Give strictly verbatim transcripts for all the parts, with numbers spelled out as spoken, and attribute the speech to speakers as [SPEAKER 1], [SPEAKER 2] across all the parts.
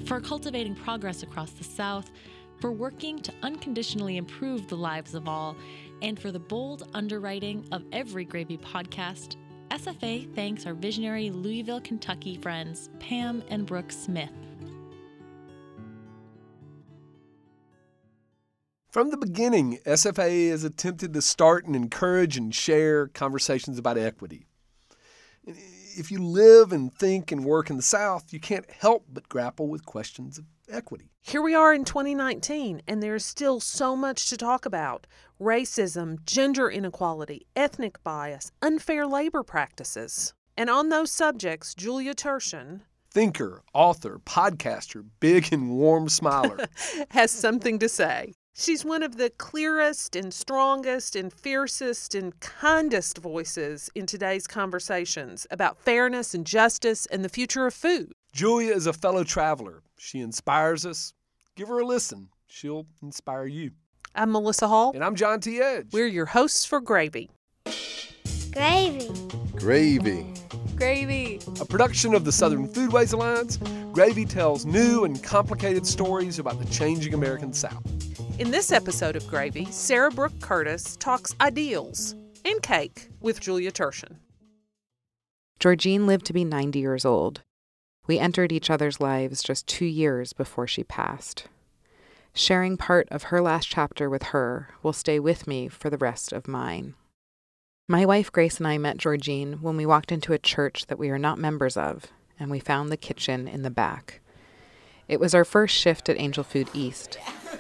[SPEAKER 1] for cultivating progress across the South, for working to unconditionally improve the lives of all, and for the bold underwriting of every Gravy podcast, S F A thanks our visionary Louisville, Kentucky friends, Pam and Brooke Smith.
[SPEAKER 2] From the beginning, S F A has attempted to start and encourage and share conversations about equity. If you live and think and work in the South, you can't help but grapple with questions of equity.
[SPEAKER 3] Here we are in twenty nineteen, and there's still so much to talk about. Racism, gender inequality, ethnic bias, unfair labor practices. And on those subjects, Julia Turshen,
[SPEAKER 2] thinker, author, podcaster, big and warm smiler,
[SPEAKER 3] has something to say. She's one of the clearest and strongest and fiercest and kindest voices in today's conversations about fairness and justice and the future of food.
[SPEAKER 2] Julia is a fellow traveler. She inspires us. Give her a listen. She'll inspire you.
[SPEAKER 3] I'm Melissa Hall.
[SPEAKER 2] And I'm John T. Edge.
[SPEAKER 3] We're your hosts for Gravy.
[SPEAKER 4] Gravy.
[SPEAKER 2] Gravy.
[SPEAKER 4] Gravy.
[SPEAKER 2] A production of the Southern Foodways Alliance, Gravy tells new and complicated stories about the changing American South.
[SPEAKER 3] In this episode of Gravy, Sarah Brooke Curtis talks ideals and cake with Julia Turshen.
[SPEAKER 5] Georgine lived to be ninety years old. We entered each other's lives just two years before she passed. Sharing part of her last chapter with her will stay with me for the rest of mine. My wife Grace and I met Georgine when we walked into a church that we are not members of, and we found the kitchen in the back. It was our first shift at Angel Food East.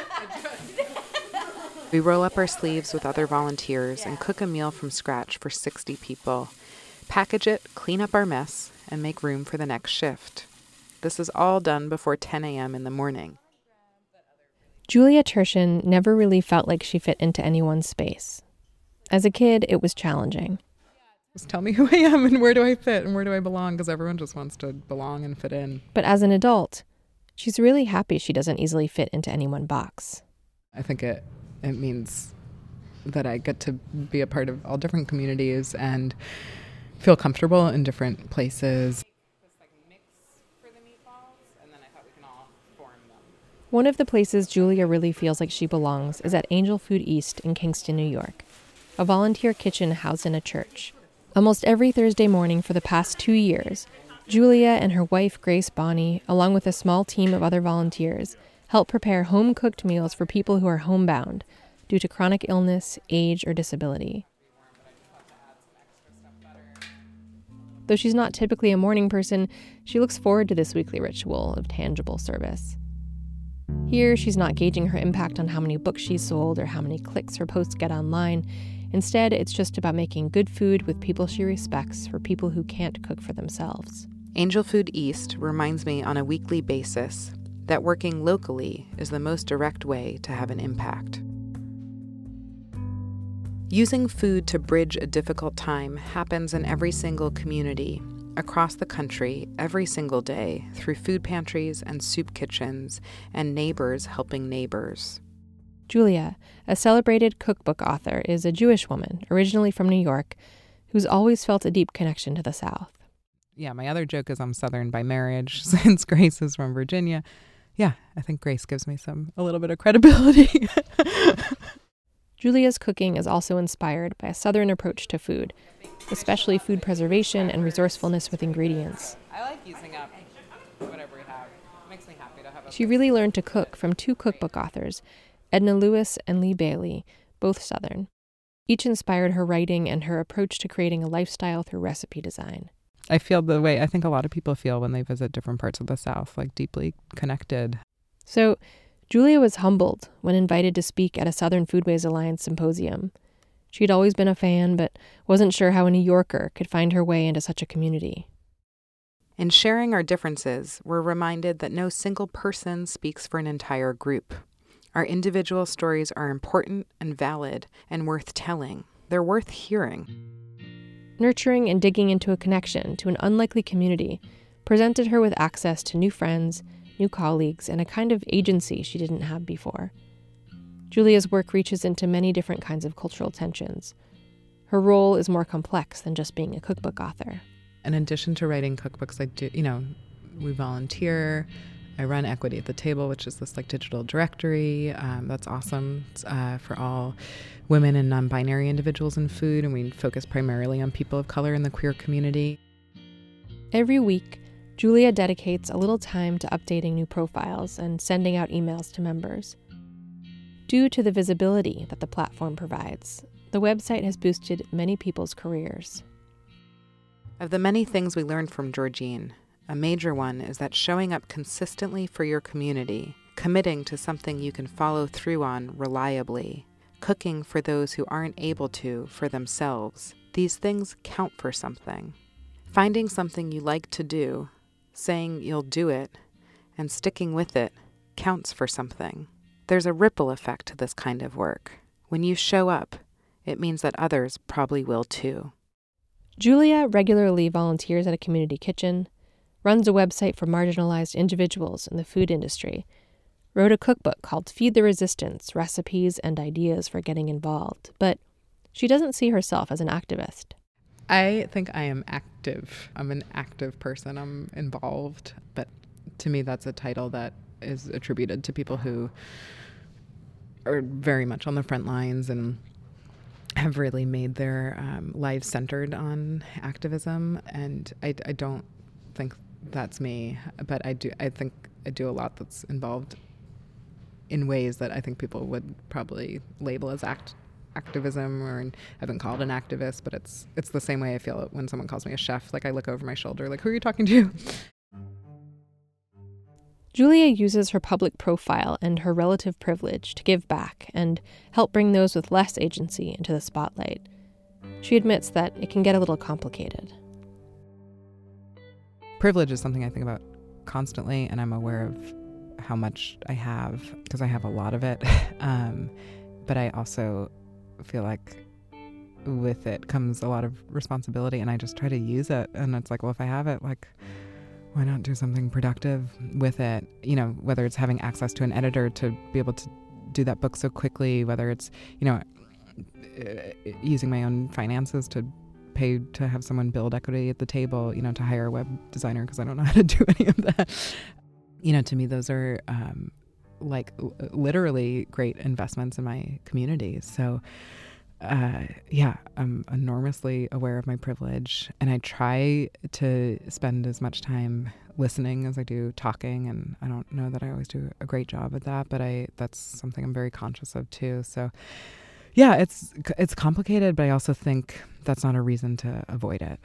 [SPEAKER 5] We roll up our sleeves with other volunteers and cook a meal from scratch for sixty people, package it, clean up our mess, and make room for the next shift. This is all done before ten a.m. in the morning.
[SPEAKER 6] Julia Turshen never really felt like she fit into anyone's space. As a kid, it was challenging.
[SPEAKER 7] Just tell me who I am and where do I fit and where do I belong, because everyone just wants to belong and fit in.
[SPEAKER 6] But as an adult, she's really happy she doesn't easily fit into any one box.
[SPEAKER 7] I think it it means that I get to be a part of all different communities and feel comfortable in different places.
[SPEAKER 6] One of the places Julia really feels like she belongs is at Angel Food East in Kingston, New York, a volunteer kitchen housed in a church. Almost every Thursday morning for the past two years, Julia and her wife Grace Bonney, along with a small team of other volunteers, help prepare home-cooked meals for people who are homebound due to chronic illness, age, or disability. Though she's not typically a morning person, she looks forward to this weekly ritual of tangible service. Here, she's not gauging her impact on how many books she's sold or how many clicks her posts get online. Instead, it's just about making good food with people she respects for people who can't cook for themselves.
[SPEAKER 5] Angel Food East reminds me on a weekly basis that working locally is the most direct way to have an impact. Using food to bridge a difficult time happens in every single community, across the country, every single day, through food pantries and soup kitchens and neighbors helping neighbors.
[SPEAKER 6] Julia, a celebrated cookbook author, is a Jewish woman, originally from New York, who's always felt a deep connection to the South.
[SPEAKER 7] Yeah, my other joke is I'm Southern by marriage, since Grace is from Virginia. Yeah, I think Grace gives me some a little bit of credibility.
[SPEAKER 6] Julia's cooking is also inspired by a Southern approach to food, especially food preservation and resourcefulness with ingredients.
[SPEAKER 7] I like using up whatever we have. It makes me happy to have a...
[SPEAKER 6] She really learned to cook from two cookbook authors, Edna Lewis and Lee Bailey, both Southern. Each inspired her writing and her approach to creating a lifestyle through recipe design.
[SPEAKER 7] I feel the way I think a lot of people feel when they visit different parts of the South, like deeply connected.
[SPEAKER 6] So Julia was humbled when invited to speak at a Southern Foodways Alliance symposium. She'd always been a fan, but wasn't sure how a New Yorker could find her way into such a community.
[SPEAKER 5] In sharing our differences, we're reminded that no single person speaks for an entire group. Our individual stories are important and valid and worth telling. They're worth hearing.
[SPEAKER 6] Nurturing and digging into a connection to an unlikely community presented her with access to new friends, new colleagues, and a kind of agency she didn't have before. Julia's work reaches into many different kinds of cultural tensions. Her role is more complex than just being a cookbook author.
[SPEAKER 7] In addition to writing cookbooks, I do, you know, we volunteer I run Equity at the Table, which is this like digital directory. Um, that's awesome uh, for all women and non-binary individuals in food, and we focus primarily on people of color in the queer community.
[SPEAKER 6] Every week, Julia dedicates a little time to updating new profiles and sending out emails to members. Due to the visibility that the platform provides, the website has boosted many people's careers.
[SPEAKER 5] Of the many things we learned from Georgine, a major one is that showing up consistently for your community, committing to something you can follow through on reliably, cooking for those who aren't able to for themselves, these things count for something. Finding something you like to do, saying you'll do it, and sticking with it counts for something. There's a ripple effect to this kind of work. When you show up, it means that others probably will too.
[SPEAKER 6] Julia regularly volunteers at a community kitchen, runs a website for marginalized individuals in the food industry, wrote a cookbook called Feed the Resistance, Recipes and Ideas for Getting Involved, but she doesn't see herself as an activist.
[SPEAKER 7] I think I am active. I'm an active person. I'm involved. But to me, that's a title that is attributed to people who are very much on the front lines and have really made their um, lives centered on activism. And I, I don't think that's me, but I do. I think I do a lot that's involved in ways that I think people would probably label as act activism, or I've been called an activist, but it's it's the same way I feel when someone calls me a chef. Like I look over my shoulder, like, who are you talking to?
[SPEAKER 6] Julia uses her public profile and her relative privilege to give back and help bring those with less agency into the spotlight. She admits that it can get a little complicated.
[SPEAKER 7] Privilege is something I think about constantly, and I'm aware of how much I have because I have a lot of it. um, but I also feel like with it comes a lot of responsibility, and I just try to use it. And it's like, well, if I have it, like, why not do something productive with it? You know, whether it's having access to an editor to be able to do that book so quickly, whether it's, you know, using my own finances to pay to have someone build Equity at the Table, you know, to hire a web designer because I don't know how to do any of that. You know, to me, those are um, like l- literally great investments in my community. So, uh, yeah, I'm enormously aware of my privilege, and I try to spend as much time listening as I do talking. And I don't know that I always do a great job at that, but I that's something I'm very conscious of too. So, yeah, it's it's complicated, but I also think that's not a reason to avoid it.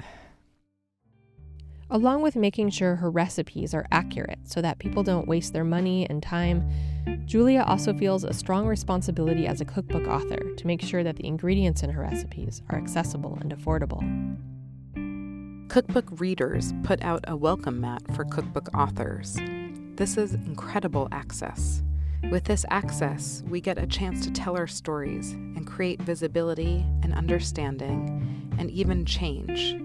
[SPEAKER 6] Along with making sure her recipes are accurate so that people don't waste their money and time, Julia also feels a strong responsibility as a cookbook author to make sure that the ingredients in her recipes are accessible and affordable.
[SPEAKER 5] Cookbook readers put out a welcome mat for cookbook authors. This is incredible access. With this access, we get a chance to tell our stories and create visibility and understanding and even change.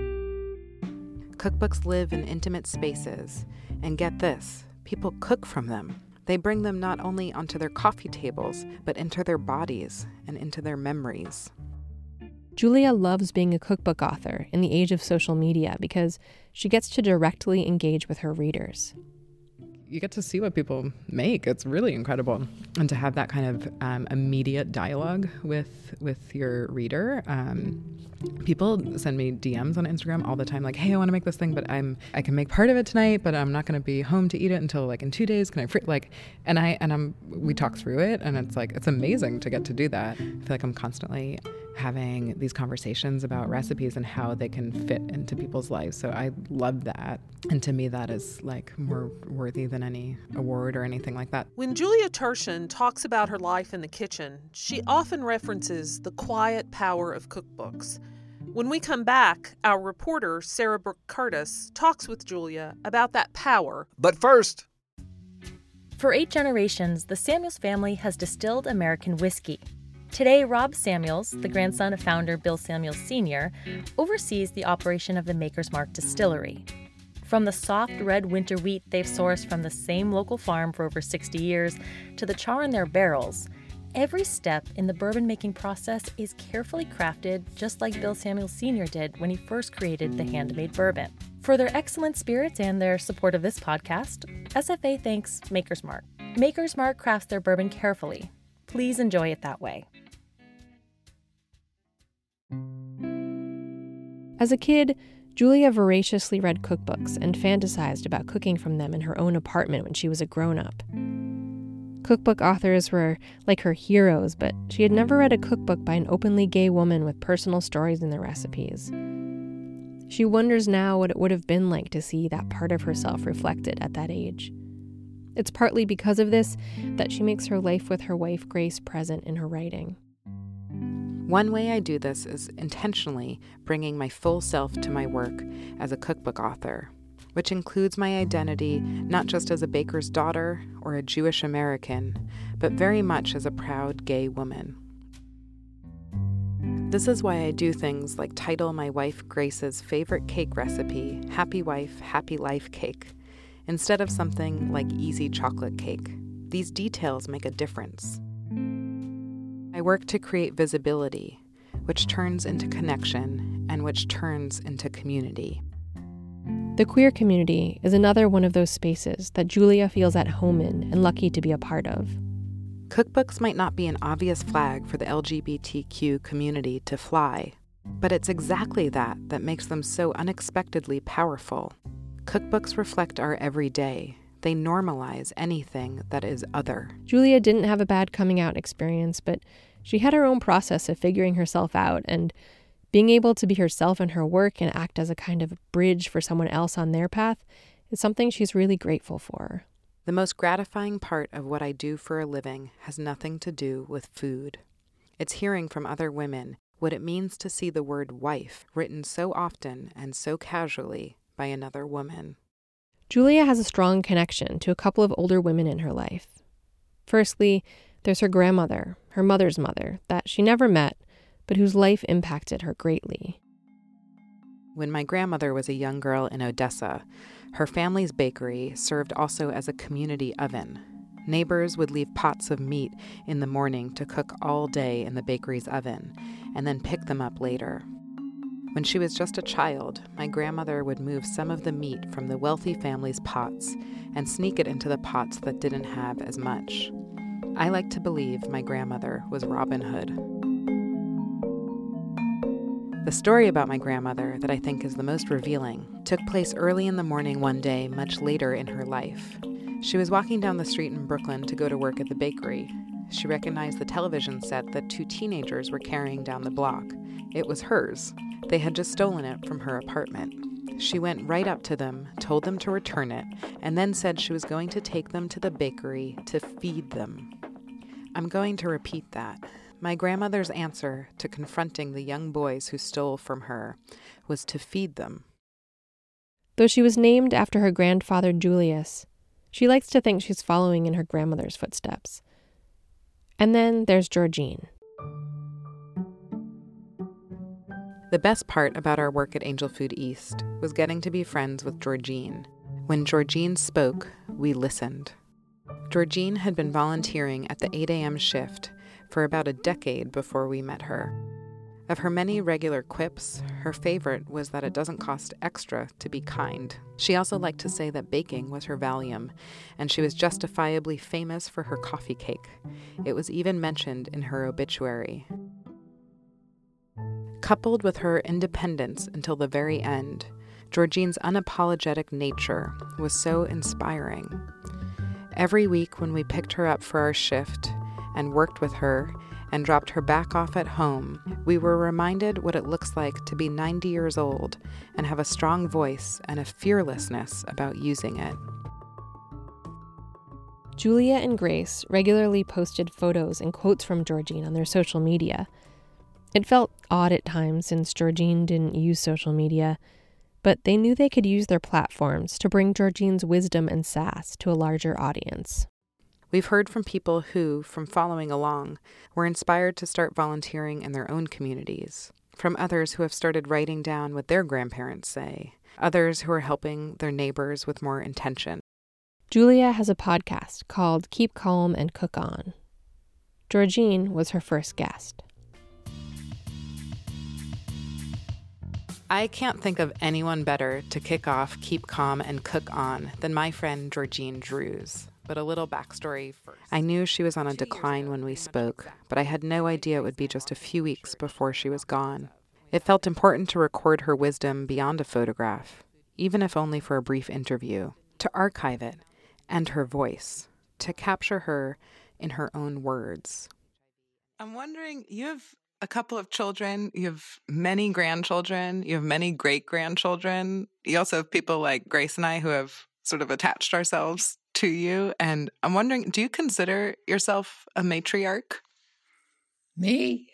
[SPEAKER 5] Cookbooks live in intimate spaces, and get this, people cook from them. They bring them not only onto their coffee tables, but into their bodies and into their memories.
[SPEAKER 6] Julia loves being a cookbook author in the age of social media because she gets to directly engage with her readers.
[SPEAKER 7] You get to see what people make. It's really incredible. And to have that kind of um, immediate dialogue with with your reader. Um, people send me D Ms on Instagram all the time, like, hey, I want to make this thing, but I'm I can make part of it tonight, but I'm not going to be home to eat it until like in two days. Can I free? Like, and I and I'm we talk through it, and it's like it's amazing to get to do that. I feel like I'm constantly having these conversations about recipes and how they can fit into people's lives. So I love that. And to me, that is like more worthy than any award or anything like that.
[SPEAKER 3] When Julia Turshen talks about her life in the kitchen, she often references the quiet power of cookbooks. When we come back, our reporter, Sarah Brooke Curtis, talks with Julia about that power.
[SPEAKER 2] But first,
[SPEAKER 1] for eight generations, the Samuels family has distilled American whiskey. Today, Rob Samuels, the grandson of founder Bill Samuels Senior, oversees the operation of the Maker's Mark Distillery. From the soft red winter wheat they've sourced from the same local farm for over sixty years to the char in their barrels, every step in the bourbon-making process is carefully crafted just like Bill Samuels Senior did when he first created the handmade bourbon. For their excellent spirits and their support of this podcast, S F A thanks Maker's Mark. Maker's Mark crafts their bourbon carefully. Please enjoy it that way.
[SPEAKER 6] As a kid, Julia voraciously read cookbooks and fantasized about cooking from them in her own apartment when she was a grown-up. Cookbook authors were like her heroes, but she had never read a cookbook by an openly gay woman with personal stories in the recipes. She wonders now what it would have been like to see that part of herself reflected at that age. It's partly because of this that she makes her life with her wife Grace present in her writing.
[SPEAKER 5] One way I do this is intentionally bringing my full self to my work as a cookbook author, which includes my identity not just as a baker's daughter or a Jewish American, but very much as a proud gay woman. This is why I do things like title my wife Grace's favorite cake recipe, Happy Wife, Happy Life Cake, instead of something like Easy Chocolate Cake. These details make a difference. I work to create visibility, which turns into connection, and which turns into community.
[SPEAKER 6] The queer community is another one of those spaces that Julia feels at home in and lucky to be a part of.
[SPEAKER 5] Cookbooks might not be an obvious flag for the L G B T Q community to fly, but it's exactly that that makes them so unexpectedly powerful. Cookbooks reflect our everyday. They normalize anything that is other.
[SPEAKER 6] Julia didn't have a bad coming out experience, but she had her own process of figuring herself out, and being able to be herself in her work and act as a kind of bridge for someone else on their path is something she's really grateful for.
[SPEAKER 5] The most gratifying part of what I do for a living has nothing to do with food. It's hearing from other women what it means to see the word wife written so often and so casually by another woman.
[SPEAKER 6] Julia has a strong connection to a couple of older women in her life. Firstly, there's her grandmother, her mother's mother, that she never met, but whose life impacted her greatly.
[SPEAKER 5] When my grandmother was a young girl in Odessa, her family's bakery served also as a community oven. Neighbors would leave pots of meat in the morning to cook all day in the bakery's oven, and then pick them up later. When she was just a child, my grandmother would move some of the meat from the wealthy family's pots and sneak it into the pots that didn't have as much. I like to believe my grandmother was Robin Hood. The story about my grandmother that I think is the most revealing took place early in the morning one day much later in her life. She was walking down the street in Brooklyn to go to work at the bakery. She recognized the television set that two teenagers were carrying down the block. It was hers. They had just stolen it from her apartment. She went right up to them, told them to return it, and then said she was going to take them to the bakery to feed them. I'm going to repeat that. My grandmother's answer to confronting the young boys who stole from her was to feed them.
[SPEAKER 6] Though she was named after her grandfather Julius, she likes to think she's following in her grandmother's footsteps. And then there's Georgine.
[SPEAKER 5] The best part about our work at Angel Food East was getting to be friends with Georgine. When Georgine spoke, we listened. Georgine had been volunteering at the eight a.m. shift for about a decade before we met her. Of her many regular quips, her favorite was that it doesn't cost extra to be kind. She also liked to say that baking was her Valium, and she was justifiably famous for her coffee cake. It was even mentioned in her obituary. Coupled with her independence until the very end, Georgine's unapologetic nature was so inspiring. Every week when we picked her up for our shift and worked with her and dropped her back off at home, we were reminded what it looks like to be ninety years old and have a strong voice and a fearlessness about using it.
[SPEAKER 6] Julia and Grace regularly posted photos and quotes from Georgine on their social media. It felt odd at times since Georgine didn't use social media, but they knew they could use their platforms to bring Georgine's wisdom and sass to a larger audience.
[SPEAKER 5] We've heard from people who, from following along, were inspired to start volunteering in their own communities, from others who have started writing down what their grandparents say, others who are helping their neighbors with more intention.
[SPEAKER 6] Julia has a podcast called Keep Calm and Cook On. Georgine was her first guest.
[SPEAKER 5] I can't think of anyone better to kick off Keep Calm and Cook On than my friend Georgine Drews. But a little backstory first. I knew she was on a decline when we spoke, but I had no idea it would be just a few weeks before she was gone. It felt important to record her wisdom beyond a photograph, even if only for a brief interview, to archive it and her voice, to capture her in her own words.
[SPEAKER 7] I'm wondering, you have a couple of children, you have many grandchildren, you have many great-grandchildren. You also have people like Grace and I who have sort of attached ourselves to you. And I'm wondering, do you consider yourself a matriarch?
[SPEAKER 8] Me?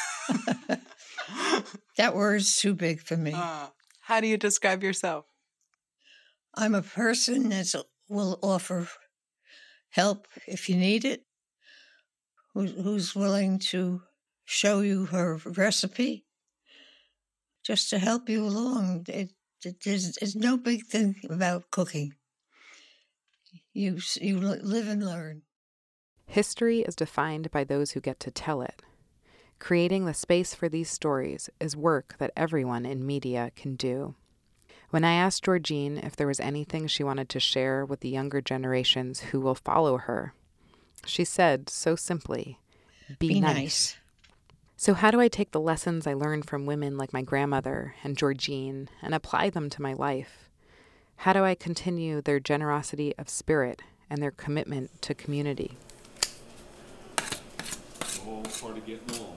[SPEAKER 8] That word's too big for me.
[SPEAKER 7] Uh, how do you describe yourself?
[SPEAKER 8] I'm a person that will offer help if you need it, who, who's willing to show you her recipe just to help you along. It, it, there's, there's no big thing about cooking. You, you live and learn.
[SPEAKER 5] History is defined by those who get to tell it. Creating the space for these stories is work that everyone in media can do. When I asked Georgine if there was anything she wanted to share with the younger generations who will follow her, she said so simply, be,
[SPEAKER 8] Be
[SPEAKER 5] nice.
[SPEAKER 8] nice.
[SPEAKER 5] So how do I take the lessons I learned from women like my grandmother and Georgine and apply them to my life? How do I continue their generosity of spirit and their commitment to community?
[SPEAKER 9] All part of getting along.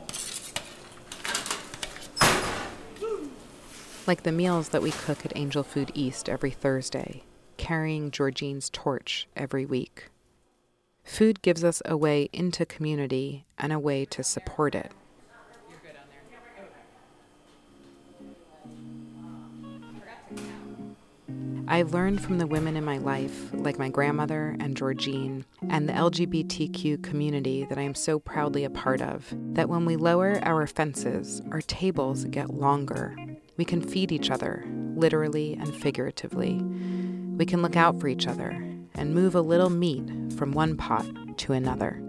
[SPEAKER 5] Like the meals that we cook at Angel Food East every Thursday, carrying Georgine's torch every week. Food gives us a way into community and a way to support it. I've learned from the women in my life, like my grandmother and Georgine, and the L G B T Q community that I am so proudly a part of, that when we lower our fences, our tables get longer. We can feed each other, literally and figuratively. We can look out for each other and move a little meat from one pot to another.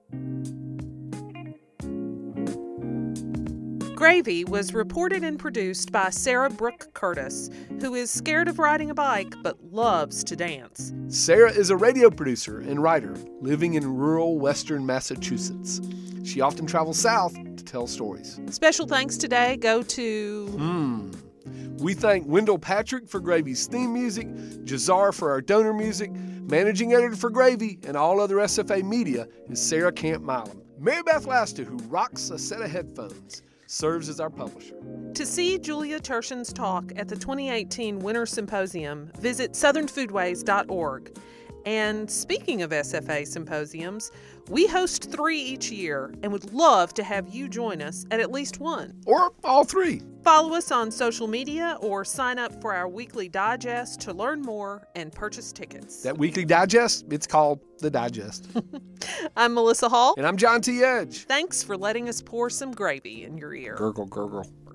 [SPEAKER 3] Gravy was reported and produced by Sarah Brooke Curtis, who is scared of riding a bike but loves to dance.
[SPEAKER 2] Sarah is a radio producer and writer living in rural western Massachusetts. She often travels south to tell stories.
[SPEAKER 3] Special thanks today go to...
[SPEAKER 2] Hmm. We thank Wendell Patrick for Gravy's theme music, Jazar for our donor music, managing editor for Gravy, and all other S F A media is Sarah Camp Milam. Mary Beth Lasta, who rocks a set of headphones, serves as our publisher.
[SPEAKER 3] To see Julia Turshen's talk at the twenty eighteen Winter Symposium, visit southern foodways dot org. And speaking of S F A symposiums, we host three each year and would love to have you join us at at least one.
[SPEAKER 2] Or all three.
[SPEAKER 3] Follow us on social media or sign up for our weekly digest to learn more and purchase tickets.
[SPEAKER 2] That weekly digest, it's called The Digest.
[SPEAKER 3] I'm Melissa Hall.
[SPEAKER 2] And I'm John T. Edge.
[SPEAKER 3] Thanks for letting us pour some gravy in your ear.
[SPEAKER 2] Gurgle, gurgle.